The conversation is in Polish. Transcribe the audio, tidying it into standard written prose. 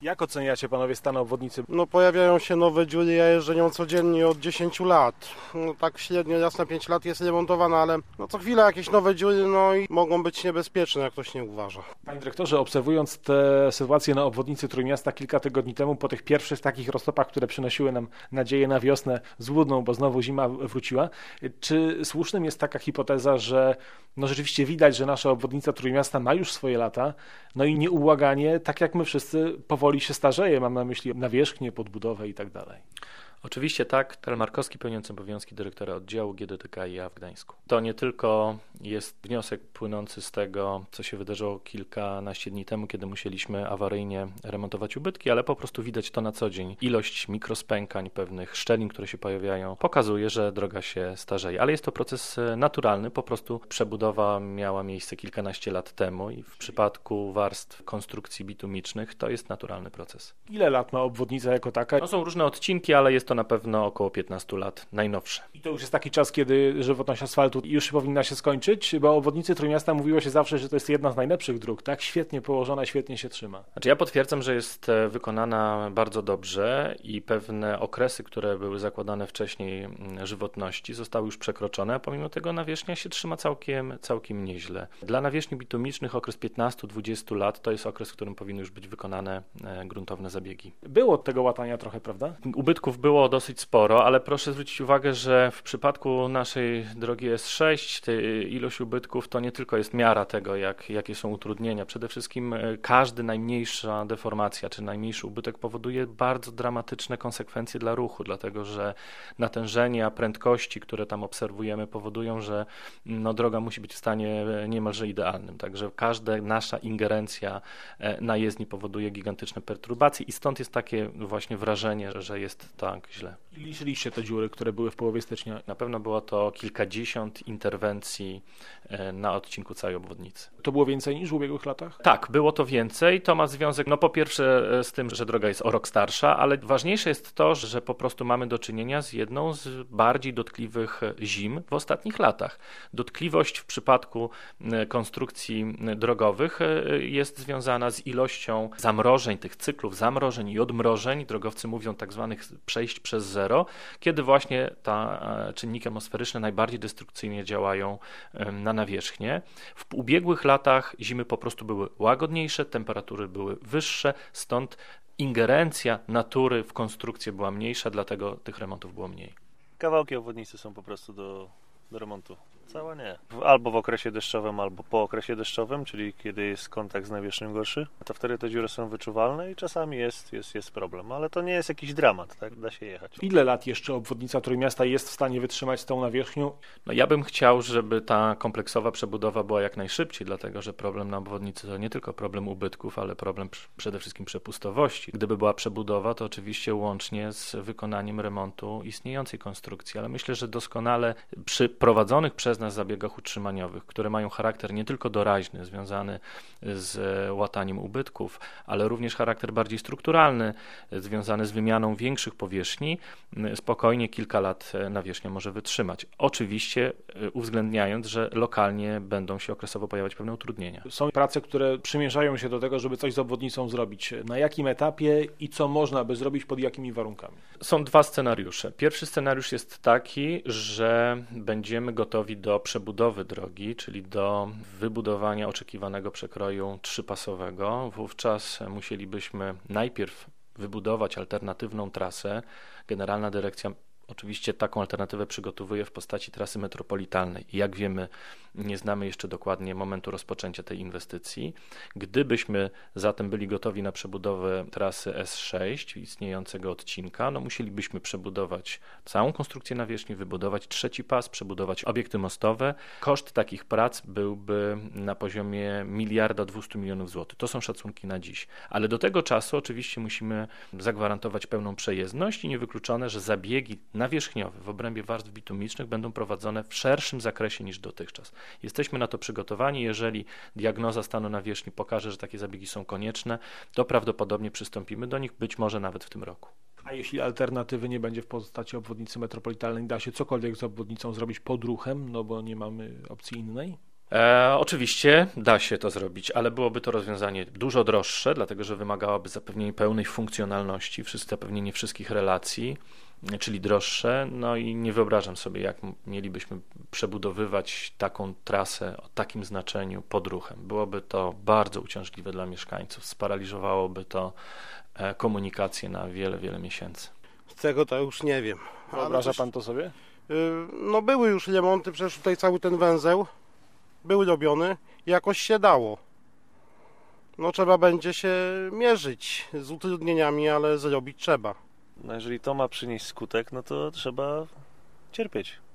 Jak oceniacie panowie stan obwodnicy? No pojawiają się nowe dziury, ja jeżdżę nią codziennie od 10 lat. No tak średnio raz na 5 lat jest remontowana, ale no co chwilę jakieś nowe dziury, no i mogą być niebezpieczne, jak ktoś nie uważa. Panie dyrektorze, obserwując tę sytuację na obwodnicy Trójmiasta kilka tygodni temu, po tych pierwszych takich roztopach, które przynosiły nam nadzieję na wiosnę złudną, bo znowu zima wróciła, czy słusznym jest taka hipoteza, że no rzeczywiście widać, że nasza obwodnica Trójmiasta ma już swoje lata, no i nieubłaganie, tak jak my wszyscy, powoli się starzeje, mam na myśli nawierzchnię, podbudowę i tak dalej. Oczywiście tak, Karol Markowski, pełniący obowiązki dyrektora oddziału GDTK w Gdańsku. To nie tylko jest wniosek płynący z tego, co się wydarzyło kilkanaście dni temu, kiedy musieliśmy awaryjnie remontować ubytki, ale po prostu widać to na co dzień. Ilość mikrospękań, pewnych szczelin, które się pojawiają, pokazuje, że droga się starzeje. Ale jest to proces naturalny, po prostu przebudowa miała miejsce kilkanaście lat temu i w przypadku warstw konstrukcji bitumicznych to jest naturalny proces. Ile lat ma obwodnica jako taka? No są różne odcinki, ale jest to na pewno około 15 lat, najnowsze. I to już jest taki czas, kiedy żywotność asfaltu już powinna się skończyć, bo o obwodnicy Trójmiasta mówiło się zawsze, że to jest jedna z najlepszych dróg, tak? Świetnie położona, świetnie się trzyma. Znaczy ja potwierdzam, że jest wykonana bardzo dobrze i pewne okresy, które były zakładane wcześniej żywotności, zostały już przekroczone, a pomimo tego nawierzchnia się trzyma całkiem nieźle. Dla nawierzchni bitumicznych okres 15-20 lat to jest okres, w którym powinny już być wykonane gruntowne zabiegi. Było od tego łatania trochę, prawda? Ubytków było dosyć sporo, ale proszę zwrócić uwagę, że w przypadku naszej drogi S6 ilość ubytków to nie tylko jest miara tego, jakie są utrudnienia. Przede wszystkim każda najmniejsza deformacja czy najmniejszy ubytek powoduje bardzo dramatyczne konsekwencje dla ruchu, dlatego że natężenia, prędkości, które tam obserwujemy, powodują, że droga musi być w stanie niemalże idealnym. Także każda nasza ingerencja na jezdni powoduje gigantyczne perturbacje i stąd jest takie właśnie wrażenie, że jest tak źle. I liczyliście te dziury, które były w połowie stycznia? Na pewno było to kilkadziesiąt interwencji na odcinku całej obwodnicy. To było więcej niż w ubiegłych latach? Tak, było to więcej. To ma związek, po pierwsze z tym, że droga jest o rok starsza, ale ważniejsze jest to, że po prostu mamy do czynienia z jedną z bardziej dotkliwych zim w ostatnich latach. Dotkliwość w przypadku konstrukcji drogowych jest związana z ilością zamrożeń, tych cyklów zamrożeń i odmrożeń. Drogowcy mówią tak zwanych przejść przez zero, kiedy właśnie czynniki atmosferyczne najbardziej destrukcyjnie działają na nawierzchnię. W ubiegłych latach zimy po prostu były łagodniejsze, temperatury były wyższe, stąd ingerencja natury w konstrukcję była mniejsza, dlatego tych remontów było mniej. Kawałki obwodnicy są po prostu do remontu. Cała nie. Albo w okresie deszczowym, albo po okresie deszczowym, czyli kiedy jest kontakt z nawierzchnią gorszy, to wtedy te dziury są wyczuwalne i czasami jest problem, ale to nie jest jakiś dramat, tak? Da się jechać. Ile lat jeszcze obwodnica Trójmiasta jest w stanie wytrzymać z tą nawierzchnią? Ja bym chciał, żeby ta kompleksowa przebudowa była jak najszybciej, dlatego że problem na obwodnicy to nie tylko problem ubytków, ale problem przede wszystkim przepustowości. Gdyby była przebudowa, to oczywiście łącznie z wykonaniem remontu istniejącej konstrukcji, ale myślę, że doskonale przy prowadzonych przez nas zabiegach utrzymaniowych, które mają charakter nie tylko doraźny, związany z łataniem ubytków, ale również charakter bardziej strukturalny, związany z wymianą większych powierzchni, spokojnie kilka lat nawierzchnia może wytrzymać. Oczywiście uwzględniając, że lokalnie będą się okresowo pojawiać pewne utrudnienia. Są prace, które przymierzają się do tego, żeby coś z obwodnicą zrobić. Na jakim etapie i co można by zrobić, pod jakimi warunkami? Są dwa scenariusze. Pierwszy scenariusz jest taki, że będziemy gotowi do przebudowy drogi, czyli do wybudowania oczekiwanego przekroju trzypasowego. Wówczas musielibyśmy najpierw wybudować alternatywną trasę. Generalna Dyrekcja oczywiście taką alternatywę przygotowuje w postaci trasy metropolitalnej. Jak wiemy, nie znamy jeszcze dokładnie momentu rozpoczęcia tej inwestycji. Gdybyśmy zatem byli gotowi na przebudowę trasy S6, istniejącego odcinka, musielibyśmy przebudować całą konstrukcję nawierzchni, wybudować trzeci pas, przebudować obiekty mostowe. Koszt takich prac byłby na poziomie 1,2 mld złotych. To są szacunki na dziś. Ale do tego czasu oczywiście musimy zagwarantować pełną przejezdność i niewykluczone, że zabiegi nawierzchniowe w obrębie warstw bitumicznych będą prowadzone w szerszym zakresie niż dotychczas. Jesteśmy na to przygotowani. Jeżeli diagnoza stanu nawierzchni pokaże, że takie zabiegi są konieczne, to prawdopodobnie przystąpimy do nich, być może nawet w tym roku. A jeśli alternatywy nie będzie w postaci obwodnicy metropolitalnej, da się cokolwiek z obwodnicą zrobić pod ruchem, bo nie mamy opcji innej? Oczywiście da się to zrobić, ale byłoby to rozwiązanie dużo droższe, dlatego że wymagałoby zapewnienia pełnej funkcjonalności, zapewnienie wszystkich relacji, czyli droższe. No i nie wyobrażam sobie, jak mielibyśmy przebudowywać taką trasę o takim znaczeniu pod ruchem. Byłoby to bardzo uciążliwe dla mieszkańców, sparaliżowałoby to komunikację na wiele, wiele miesięcy. Z tego to już nie wiem. Wyobraża pan to sobie? No były już remonty, przecież tutaj cały ten węzeł był robiony i jakoś się dało. No trzeba będzie się mierzyć z utrudnieniami, ale zrobić trzeba. No jeżeli to ma przynieść skutek, no to trzeba cierpieć.